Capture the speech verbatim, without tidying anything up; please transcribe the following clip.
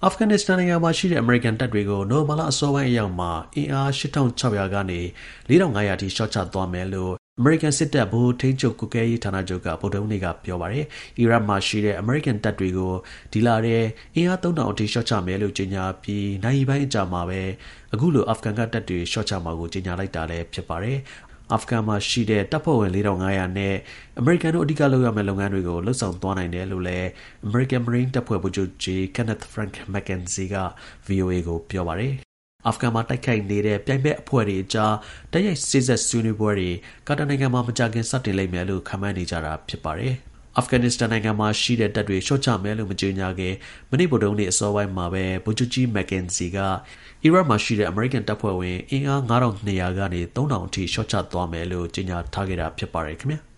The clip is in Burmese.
အာဖဂန်နစ္စတန်နိုင်ငံမှာရှိတဲ့အမေရိကန်တပ်တွေကိုနိုဝင်ဘာလအစောပိုင်းအရောက်မှာအင်အား၈၆၀၀ကနေ၄၅၀၀အထိလျှော့ချသွားမယ်လို့အမေရိကန်စစ်တပ်ဗဟိုထိန်းချုပ်ကွပ်ကဲရေးဌာနချုပ်ကဗုဒ္ဓဟူးနေ့ကပြောပါတယ်။အီရတ်မှာရှိတဲ့အမေရိကန်တပ်တွေကိုဒီလထဲအင်အားသုံးထောင်အထိလျှော့ချမယ်လို့ကြေညာပြီးနိုင်ရီပိုင်းအကြာမှာပဲအခုလိုအာဖဂန်ကတပ်တွေလျှော့ချမှာကိုကြေညာလိုက်တာလည်းဖြစ်ပါတယ်။အာဖဂန်မှာရှိတဲ့တပ်ဖွဲ့ဝင်၄၅၀၀နဲ့အမေရိကန်တို့အဓိကလုပ်ရမယ့်လုပ်ငန်းတွေကိုလှုပ်ဆောင်သွားနိုင်တယ်လို့လည်းအမေရိကန်မရိန်းတပ်ဖွဲ့ဗိုလ်ချုပ်ကြီး Kenneth Frank McKenzie က ဗွီအိုအေကိုပြောပါတယ်။အာဖဂန်မှာတိုက်ခိုက်နေတဲ့ပြိုင်ဘက်အဖွဲ့တွေအကြားတိုက်ရိုက်စေ့စပ်ဆွေးနွေးပွဲတွေကာတာနိုင်ငံမှာမကြာခင်စတင်လိမ့်မယ်လို့ခန့်မှန်းနေကြတာဖြစ်ပါတယ်။အာဖဂန်နစ္စတန်နိုင်ငံမှာရှိတဲ့တပ်တွေလျှော့ချမယ်လို့မကြေညာခင်မနေ့ဗုဒ္ဓဟူးနေ့အစောပိုင်းမှာပဲဗိုလ်ချုပ်ကြီး McKenzie ကအီရတ်မှာရှိတဲ့အမေရိကန်တပ်ဖွဲ့ဝင်အင်အား၅၂၀၀ကနေ၃၀၀၀အထိလျှော့ချသွားမယ်လို့ကြေညာထားခဲ့တာဖြစ်ပါတယ်ခင်ဗျာ။